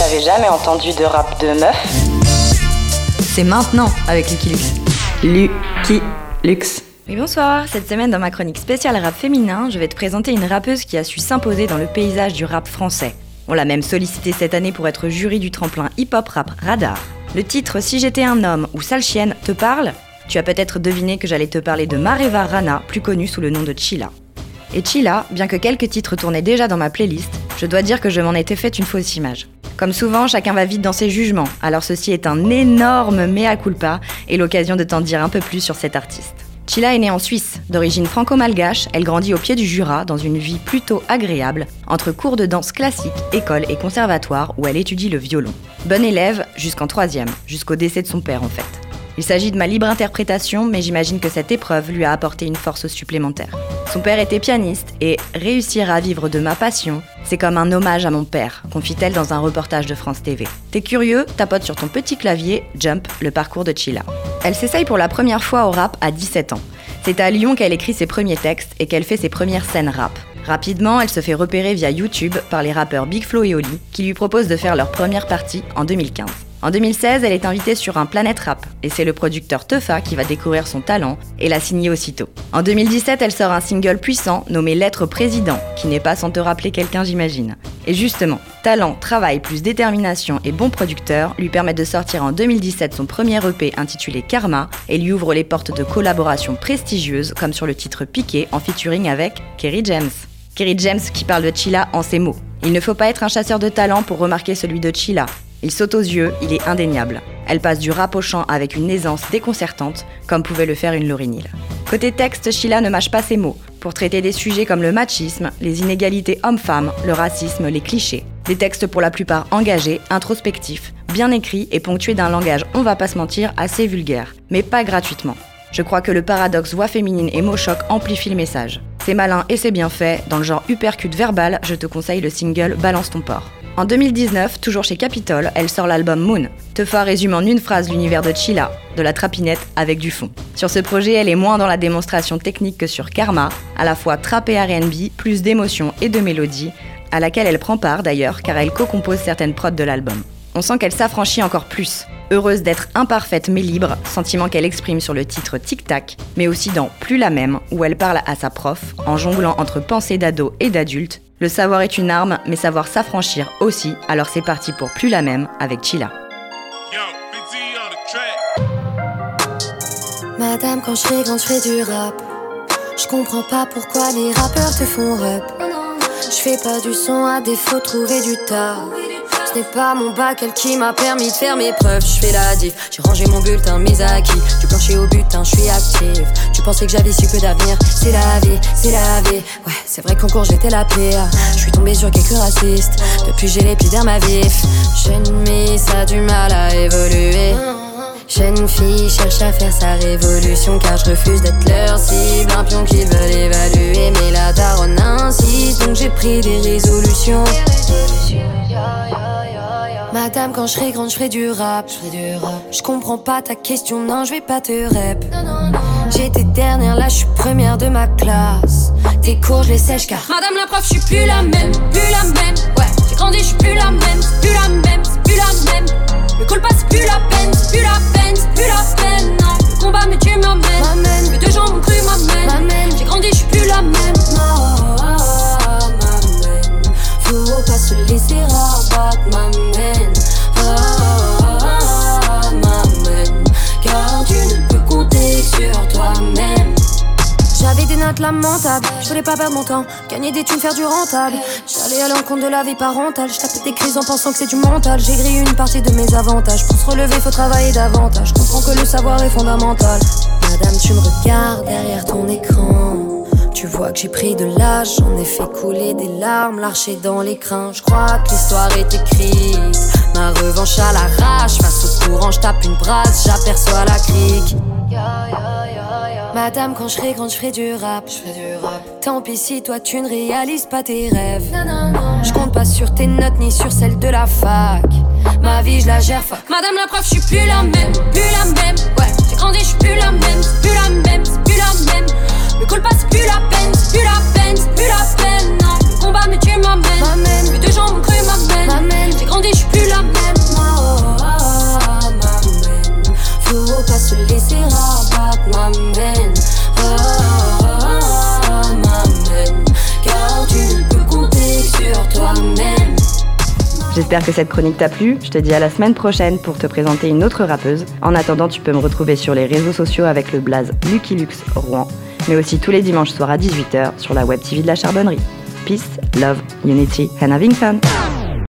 avez jamais entendu de rap de meuf? C'est maintenant avec Lucky Lux. Lucky Lux. Oui, bonsoir. Cette semaine, dans ma chronique spéciale rap féminin, je vais te présenter une rappeuse qui a su s'imposer dans le paysage du rap français. On l'a même sollicitée cette année pour être jury du tremplin hip-hop rap Radar. Le titre « Si j'étais un homme » ou « Sale chienne » te parle? Tu as peut-être deviné que j'allais te parler de Mareva Rana, plus connue sous le nom de Chilla. Et Chilla, bien que quelques titres tournaient déjà dans ma playlist, je dois dire que je m'en étais fait une fausse image. Comme souvent, chacun va vite dans ses jugements, alors ceci est un énorme mea culpa et l'occasion de t'en dire un peu plus sur cet artiste. Chilla est née en Suisse, d'origine franco-malgache, elle grandit au pied du Jura dans une vie plutôt agréable, entre cours de danse classique, école et conservatoire où elle étudie le violon. Bonne élève jusqu'en 3e, jusqu'au décès de son père en fait. Il s'agit de ma libre interprétation, mais j'imagine que cette épreuve lui a apporté une force supplémentaire. Son père était pianiste et réussir à vivre de ma passion, c'est comme un hommage à mon père, confie-t-elle dans un reportage de France TV. T'es curieux, tapote sur ton petit clavier, Jump, le parcours de Chilla. Elle s'essaye pour la première fois au rap à 17 ans. C'est à Lyon qu'elle écrit ses premiers textes et qu'elle fait ses premières scènes rap. Rapidement, elle se fait repérer via YouTube par les rappeurs Big Flo et Oli, qui lui proposent de faire leur première partie en 2015. En 2016, elle est invitée sur un Planète Rap, et c'est le producteur Teufa qui va découvrir son talent et la signer aussitôt. En 2017, elle sort un single puissant nommé Lettre Président, qui n'est pas sans te rappeler quelqu'un j'imagine. Et justement, talent, travail plus détermination et bon producteur lui permettent de sortir en 2017 son premier EP intitulé Karma et lui ouvre les portes de collaborations prestigieuses comme sur le titre Piqué en featuring avec Kerry James. Kerry James qui parle de Chilla en ces mots. Il ne faut pas être un chasseur de talent pour remarquer celui de Chilla. Il saute aux yeux, il est indéniable. Elle passe du rap au chant avec une aisance déconcertante, comme pouvait le faire une Lauryn Hill. Côté texte, Chilla ne mâche pas ses mots, pour traiter des sujets comme le machisme, les inégalités hommes-femmes, le racisme, les clichés. Des textes pour la plupart engagés, introspectifs, bien écrits et ponctués d'un langage, on va pas se mentir, assez vulgaire, mais pas gratuitement. Je crois que le paradoxe voix féminine et mots choc amplifie le message. C'est malin et c'est bien fait, dans le genre uppercut verbal, je te conseille le single Balance ton porc. En 2019, toujours chez Capitol, elle sort l'album Moon. Teufa résume en une phrase l'univers de Chilla, de la trapinette avec du fond. Sur ce projet, elle est moins dans la démonstration technique que sur Karma, à la fois trap et R&B, plus d'émotion et de mélodie, à laquelle elle prend part d'ailleurs car elle co-compose certaines prods de l'album. On sent qu'elle s'affranchit encore plus. Heureuse d'être imparfaite mais libre, sentiment qu'elle exprime sur le titre Tic Tac, mais aussi dans Plus la même, où elle parle à sa prof, en jonglant entre pensées d'ado et d'adulte. Le savoir est une arme, mais savoir s'affranchir aussi, alors c'est parti pour Plus la même avec Chilla. Madame, quand je fais du rap, je comprends pas pourquoi les rappeurs te font rap. Je fais pas du son à défaut, trouver du taf. Ce n'est pas mon bac, elle qui m'a permis de faire mes preuves. Je fais la diff, j'ai rangé mon bulletin, mes acquis. Du plancher au butin, je suis active. Tu pensais que j'avais si peu d'avenir, c'est la vie, c'est la vie. Ouais, c'est vrai qu'en cours j'étais la PA. Je suis tombée sur quelques racistes. Depuis j'ai l'épiderme à vif. Jeune Miss a du mal à évoluer. Jeune fille cherche à faire sa révolution, car je refuse d'être leur cible. Un pion qu'ils veulent évaluer, mais la daronne insiste, donc j'ai pris des résolutions. Madame, quand je serai grande, je ferai du rap. Je comprends pas ta question, non, je vais pas te rep. J'étais dernière, là je suis première de ma classe. Tes cours, je les sèche car Madame la prof, je suis plus la même, plus la même. Ouais, j'ai grandi, je suis plus la même, c'est plus la même, c'est plus la même. Le call passe, c'est plus la peine, c'est plus la peine, c'est plus la peine. Non, le combat mais tu m'amènes. Les deux gens m'ont cru, m'amène. J'ai grandi, je suis plus la même. M'amène. Faut pas se laisser rabattre, m'amène. M'amène. Car tu ne peux compter sur toi-même. J'avais des notes lamentables, je voulais pas perdre mon temps, gagner des thunes, faire du rentable. J'allais à l'encontre de la vie parentale, je tapais des crises en pensant que c'est du mental. J'ai grillé une partie de mes avantages, pour se relever faut travailler davantage. Je comprends que le savoir est fondamental. Madame, tu me regardes derrière ton écran, tu vois que j'ai pris de l'âge, j'en ai fait couler des larmes, l'archer dans les crins. Je crois que l'histoire est écrite, ma revanche à l'arrache. Face au courant, je tape une brasse, j'aperçois la crique. Madame, quand je serai grande, je ferai du rap. Tant pis si toi tu ne réalises pas tes rêves. Je compte pas sur tes notes ni sur celles de la fac. Ma vie je la gère, fuck. Madame la prof, je suis plus la même, plus la même. Ouais, j'ai grandi, je suis plus la même, c'est plus la même, c'est plus la même. Le call passe, c'est plus la peine, c'est plus la peine, c'est plus la peine. Non, le combat mais tu m'amènes. Les deux gens m'ont cru, m'amène. J'ai grandi, je suis plus la même. J'espère que cette chronique t'a plu. Je te dis à la semaine prochaine pour te présenter une autre rappeuse. En attendant, tu peux me retrouver sur les réseaux sociaux avec le blaze Lucky Luxe Rouen, mais aussi tous les dimanches soirs à 18h sur la web TV de la Charbonnerie. Peace, love, unity and having fun.